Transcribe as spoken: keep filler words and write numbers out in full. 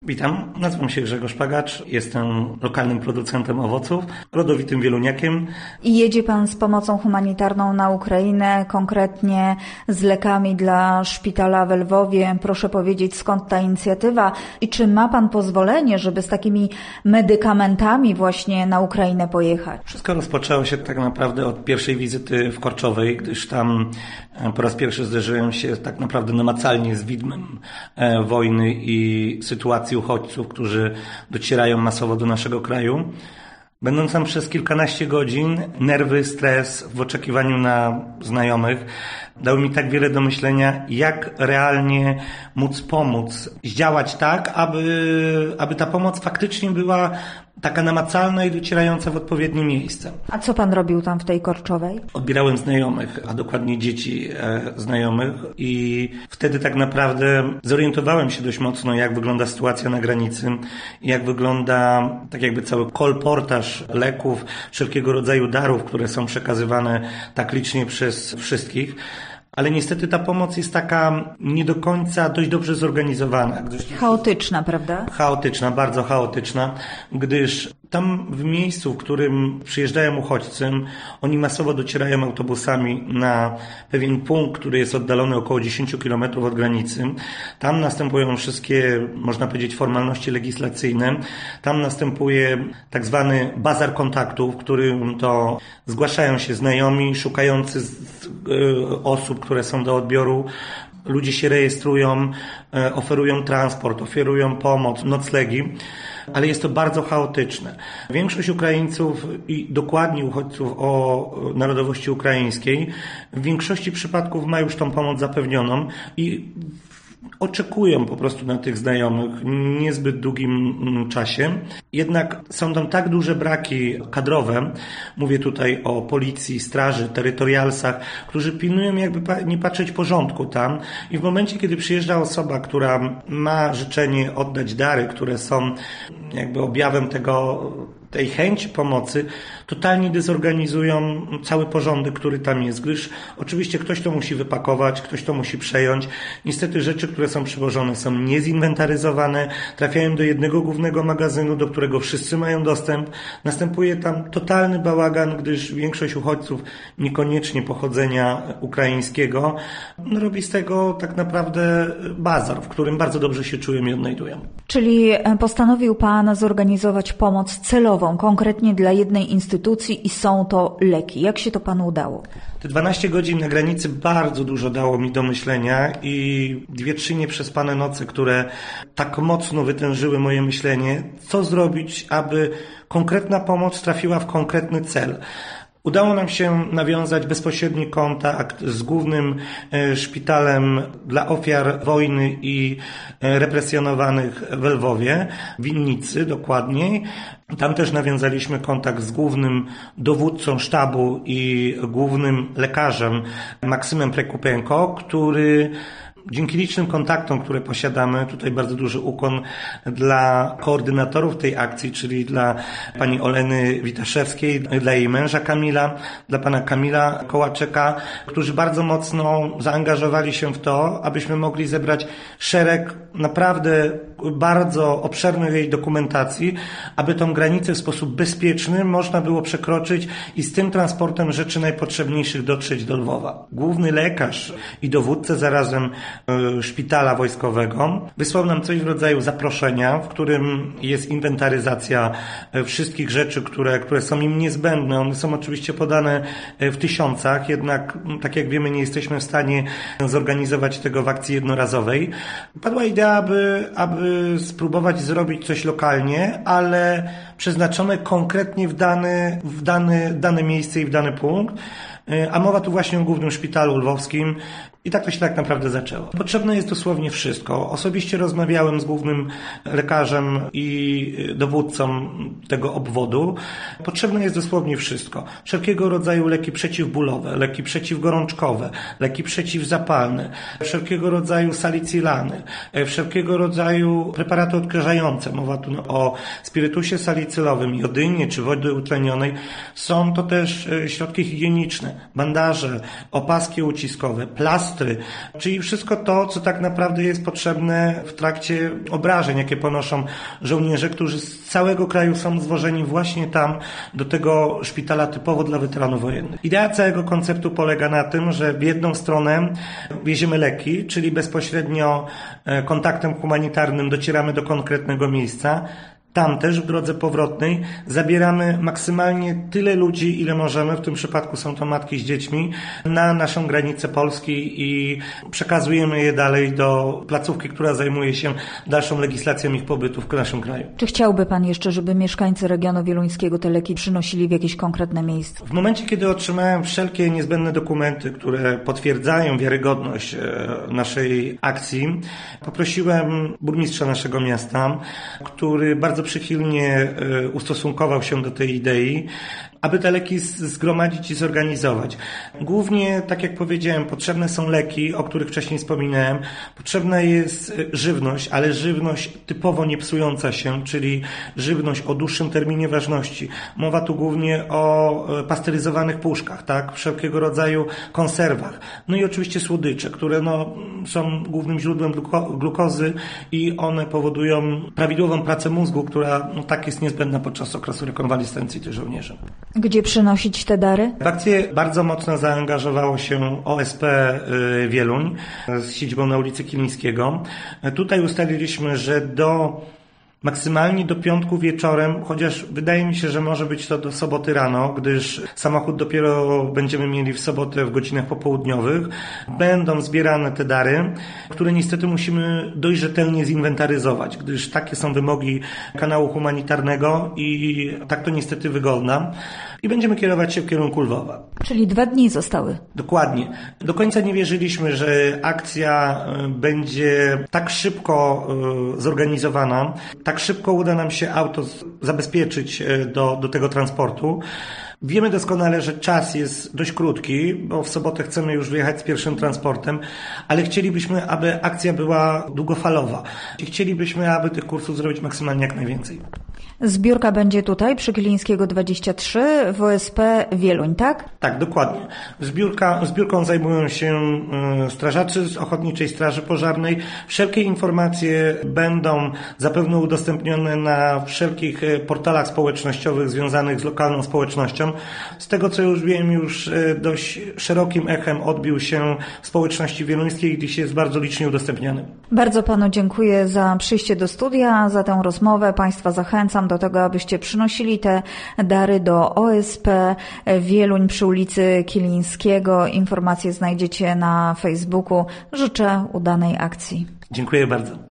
Witam, nazywam się Grzegorz Pagacz, jestem lokalnym producentem owoców, rodowitym wieluniakiem. I jedzie Pan z pomocą humanitarną na Ukrainę, konkretnie z lekami dla szpitala w Lwowie. Proszę powiedzieć, skąd ta inicjatywa i czy ma Pan pozwolenie, żeby z takimi medykamentami właśnie na Ukrainę pojechać? Wszystko rozpoczęło się tak naprawdę od pierwszej wizyty w Korczowej, gdyż tam po raz pierwszy zderzyłem się tak naprawdę namacalnie z widmem wojny i sytuacji uchodźców, którzy docierają masowo do naszego kraju. Będąc tam przez kilkanaście godzin, nerwy, stres w oczekiwaniu na znajomych dały mi tak wiele do myślenia, jak realnie móc pomóc, zdziałać tak, aby, aby ta pomoc faktycznie była taka namacalna i docierająca w odpowiednie miejsce. A co Pan robił tam w tej Korczowej? Odbierałem znajomych, a dokładnie dzieci e, znajomych i wtedy tak naprawdę zorientowałem się dość mocno, jak wygląda sytuacja na granicy, jak wygląda tak jakby cały kolportaż leków, wszelkiego rodzaju darów, które są przekazywane tak licznie przez wszystkich. Ale niestety ta pomoc jest taka nie do końca dość dobrze zorganizowana. Gdyż chaotyczna, prawda? Chaotyczna, bardzo chaotyczna, gdyż tam w miejscu, w którym przyjeżdżają uchodźcy, oni masowo docierają autobusami na pewien punkt, który jest oddalony około dziesięć kilometrów od granicy. Tam następują wszystkie, można powiedzieć, formalności legislacyjne. Tam następuje tak zwany bazar kontaktów, w którym to zgłaszają się znajomi, szukający z, y, osób, które są do odbioru. Ludzie się rejestrują, oferują transport, oferują pomoc, noclegi, ale jest to bardzo chaotyczne. Większość Ukraińców i dokładnie uchodźców o narodowości ukraińskiej w większości przypadków ma już tą pomoc zapewnioną i oczekują po prostu na tych znajomych w niezbyt długim czasie. Jednak są tam tak duże braki kadrowe, mówię tutaj o policji, straży, terytorialsach, którzy pilnują jakby nie patrzeć porządku tam i w momencie, kiedy przyjeżdża osoba, która ma życzenie oddać dary, które są jakby objawem tego, tej chęci pomocy, totalnie dezorganizują cały porządek, który tam jest, gdyż oczywiście ktoś to musi wypakować, ktoś to musi przejąć. Niestety rzeczy, które są przywożone, są niezinwentaryzowane, trafiają do jednego głównego magazynu, do którego wszyscy mają dostęp. Następuje tam totalny bałagan, gdyż większość uchodźców niekoniecznie pochodzenia ukraińskiego no, robi z tego tak naprawdę bazar, w którym bardzo dobrze się czują i odnajdują. Czyli postanowił Pan zorganizować pomoc celową, konkretnie dla jednej instytucji i są to leki. Jak się to Panu udało? Te dwanaście godzin na granicy bardzo dużo dało mi do myślenia i dwie, trzy nieprzespane noce, które tak mocno wytężyły moje myślenie, co zrobić, aby konkretna pomoc trafiła w konkretny cel. Udało nam się nawiązać bezpośredni kontakt z głównym szpitalem dla ofiar wojny i represjonowanych w Lwowie, w Winnicy dokładniej. Tam też nawiązaliśmy kontakt z głównym dowódcą sztabu i głównym lekarzem Maksymem Prekupenko, który dzięki licznym kontaktom, które posiadamy, tutaj bardzo duży ukłon dla koordynatorów tej akcji, czyli dla pani Oleny Witaszewskiej, dla jej męża Kamila, dla pana Kamila Kołaczeka, którzy bardzo mocno zaangażowali się w to, abyśmy mogli zebrać szereg naprawdę bardzo obszernej dokumentacji, aby tą granicę w sposób bezpieczny można było przekroczyć i z tym transportem rzeczy najpotrzebniejszych dotrzeć do Lwowa. Główny lekarz i dowódca zarazem szpitala wojskowego wysłał nam coś w rodzaju zaproszenia, w którym jest inwentaryzacja wszystkich rzeczy, które, które są im niezbędne. One są oczywiście podane w tysiącach, jednak tak jak wiemy, nie jesteśmy w stanie zorganizować tego w akcji jednorazowej. Padła idea, aby, aby spróbować zrobić coś lokalnie, ale przeznaczone konkretnie w dane, w dane, dane miejsce i w dany punkt. A mowa tu właśnie o głównym szpitalu lwowskim. I tak to się tak naprawdę zaczęło. Potrzebne jest dosłownie wszystko. Osobiście rozmawiałem z głównym lekarzem i dowódcą tego obwodu. Potrzebne jest dosłownie wszystko. Wszelkiego rodzaju leki przeciwbólowe, leki przeciwgorączkowe, leki przeciwzapalne, wszelkiego rodzaju salicylany, wszelkiego rodzaju preparaty odkażające. Mowa tu o spirytusie salicylowym, jodynie czy wodzie utlenionej. Są to też środki higieniczne, bandaże, opaski uciskowe, plastry, plastry, czyli wszystko to, co tak naprawdę jest potrzebne w trakcie obrażeń, jakie ponoszą żołnierze, którzy z całego kraju są zwożeni właśnie tam, do tego szpitala typowo dla weteranów wojennych. Idea całego konceptu polega na tym, że w jedną stronę wieziemy leki, czyli bezpośrednio kontaktem humanitarnym docieramy do konkretnego miejsca. Tam też w drodze powrotnej zabieramy maksymalnie tyle ludzi, ile możemy, w tym przypadku są to matki z dziećmi, na naszą granicę Polski i przekazujemy je dalej do placówki, która zajmuje się dalszą legislacją ich pobytu w naszym kraju. Czy chciałby Pan jeszcze, żeby mieszkańcy regionu wieluńskiego te leki przynosili w jakieś konkretne miejsce? W momencie, kiedy otrzymałem wszelkie niezbędne dokumenty, które potwierdzają wiarygodność naszej akcji, poprosiłem burmistrza naszego miasta, który bardzo przychylnie ustosunkował się do tej idei, aby te leki zgromadzić i zorganizować. Głównie, tak jak powiedziałem, potrzebne są leki, o których wcześniej wspominałem. Potrzebna jest żywność, ale żywność typowo nie psująca się, czyli żywność o dłuższym terminie ważności. Mowa tu głównie o pasteryzowanych puszkach, tak? Wszelkiego rodzaju konserwach. No i oczywiście słodycze, które no, są głównym źródłem gluko- glukozy i one powodują prawidłową pracę mózgu, która no, tak jest niezbędna podczas okresu rekonwalescencji tych żołnierzy. Gdzie przynosić te dary? W akcję bardzo mocno zaangażowało się O S P Wieluń z siedzibą na ulicy Kilińskiego. Tutaj ustaliliśmy, że do maksymalnie do piątku wieczorem, chociaż wydaje mi się, że może być to do soboty rano, gdyż samochód dopiero będziemy mieli w sobotę w godzinach popołudniowych. Będą zbierane te dary, które niestety musimy dość rzetelnie zinwentaryzować, gdyż takie są wymogi kanału humanitarnego i tak to niestety wygląda. I będziemy kierować się w kierunku Lwowa. Czyli dwa dni zostały. Dokładnie. Do końca nie wierzyliśmy, że akcja będzie tak szybko zorganizowana, tak szybko uda nam się auto zabezpieczyć do, do tego transportu. Wiemy doskonale, że czas jest dość krótki, bo w sobotę chcemy już wyjechać z pierwszym transportem, ale chcielibyśmy, aby akcja była długofalowa. I chcielibyśmy, aby tych kursów zrobić maksymalnie jak najwięcej. Zbiórka będzie tutaj, przy Kilińskiego dwadzieścia trzy, w O S P Wieluń, tak? Tak, dokładnie. Zbiórka, zbiórką zajmują się strażacy z Ochotniczej Straży Pożarnej. Wszelkie informacje będą zapewne udostępnione na wszelkich portalach społecznościowych związanych z lokalną społecznością. Z tego, co już wiem, już dość szerokim echem odbił się w społeczności wieluńskiej, gdyż jest bardzo licznie udostępniany. Bardzo Panu dziękuję za przyjście do studia, za tę rozmowę. Państwa zachęcam do tego, abyście przynosili te dary do O S P Wieluń przy ulicy Kilińskiego. Informacje znajdziecie na Facebooku. Życzę udanej akcji. Dziękuję bardzo.